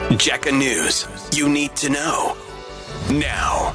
Jacka News. You need to know now.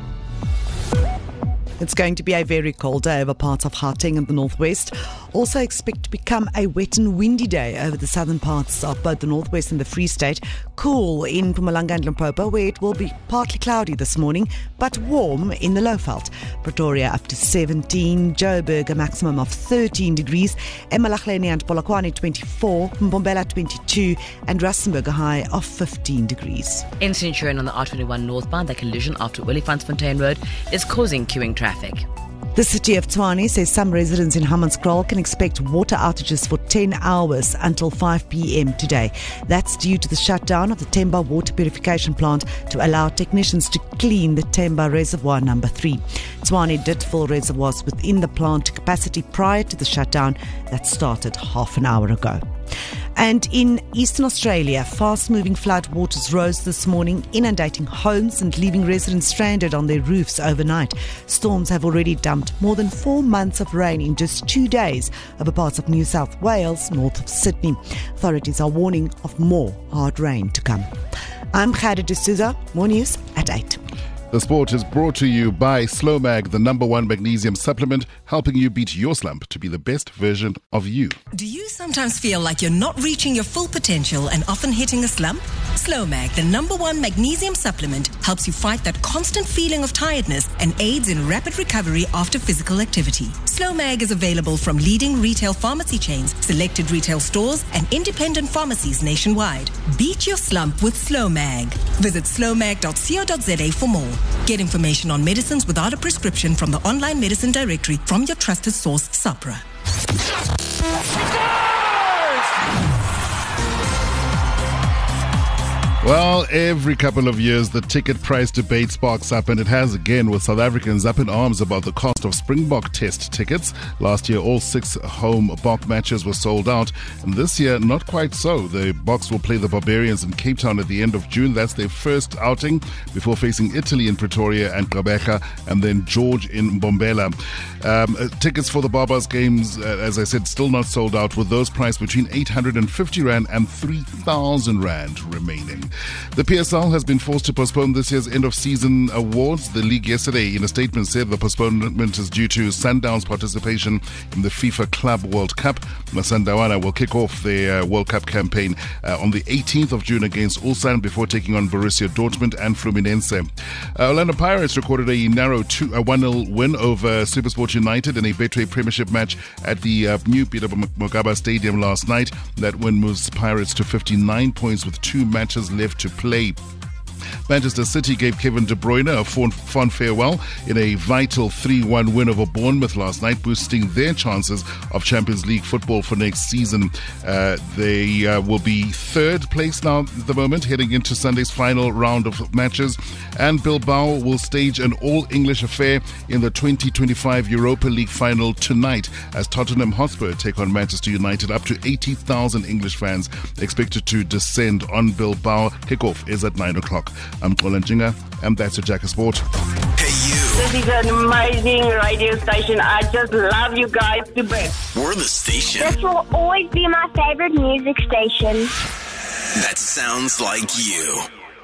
It's going to be a very cold day over parts of Gauteng and the northwest. Also expect to become a wet and windy day over the southern parts of both the northwest and the Free State. Cool in Mpumalanga and Limpopo, where it will be partly cloudy this morning, but warm in the Lowveld. Pretoria up to 17, Joburg a maximum of 13 degrees, eMalahleni and Polokwane 24, Mbombela 22, and Rustenburg a high of 15 degrees. In Centurion on the R21 northbound, the collision after Olifantsfontein Road is causing queuing traffic. The city of Tshwane says some residents in Hammanskraal can expect water outages for 10 hours until 5 p.m. today. That's due to the shutdown of the Temba water purification plant to allow technicians to clean the Temba reservoir number 3. Tshwane did fill reservoirs within the plant to capacity prior to the shutdown that started half an hour ago. And in Eastern Australia, fast-moving flood waters rose this morning, inundating homes and leaving residents stranded on their roofs overnight. Storms have already dumped more than 4 months of rain in just 2 days over parts of New South Wales, north of Sydney. Authorities are warning of more hard rain to come. I'm Khadija D'Souza. More news at 8. The sport is brought to you by Slowmag, the #1 magnesium supplement, helping you beat your slump to be the best version of you. Do you sometimes feel like you're not reaching your full potential and often hitting a slump? Slowmag, the #1 magnesium supplement, helps you fight that constant feeling of tiredness and aids in rapid recovery after physical activity. Slowmag is available from leading retail pharmacy chains, selected retail stores, and independent pharmacies nationwide. Beat your slump with Slowmag. Visit slowmag.co.za for more. Get information on medicines without a prescription from the online medicine directory from your trusted source, Sapra. Well, every couple of years, the ticket price debate sparks up, and it has again, with South Africans up in arms about the cost of Springbok Test tickets. Last year, all 6 home Bok matches were sold out, and this year, not quite so. The Boks will play the Barbarians in Cape Town at the end of June. That's their first outing before facing Italy in Pretoria and Gqeberha, and then George in Mbombela. Tickets for the Barbars games, as I said, still not sold out, with those priced between 850 Rand and 3,000 Rand remaining. The PSL has been forced to postpone this year's end-of-season awards. The league yesterday, in a statement, said the postponement is due to Sundown's participation in the FIFA Club World Cup. Masandawana will kick off their World Cup campaign on the 18th of June against Ulsan before taking on Borussia Dortmund and Fluminense. Orlando Pirates recorded a narrow 1-0 win over SuperSport United in a Betway Premiership match at the new Peter Mokaba Stadium last night. That win moves Pirates to 59 points with 2 matches left to play. Manchester City gave Kevin De Bruyne a fond farewell in a vital 3-1 win over Bournemouth last night, boosting their chances of Champions League football for next season. They will be third place now at the moment, heading into Sunday's final round of matches. And Bilbao will stage an all-English affair in the 2025 Europa League final tonight as Tottenham Hotspur take on Manchester United. Up to 80,000 English fans expected to descend on Bilbao. Kickoff is at 9 o'clock. I'm Xola Njinga, and that's a Jacka Sport. Hey, you. This is an amazing radio station. I just love you guys to bits. We're the station This will always be my favorite music station. that sounds like you.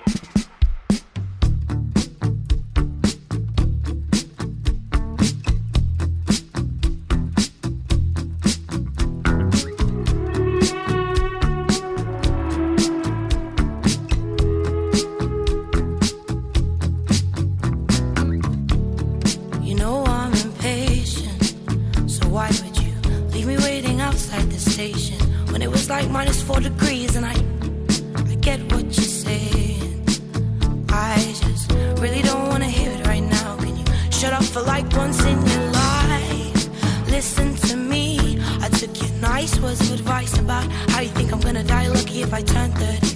Why would you leave me waiting outside the station when it was like -4 degrees? And I get what you're saying. I just really don't want to hear it right now. Can you shut up for like once in your life? Listen to me. I took your nice words of advice about how you think I'm gonna die lucky if I turn 30.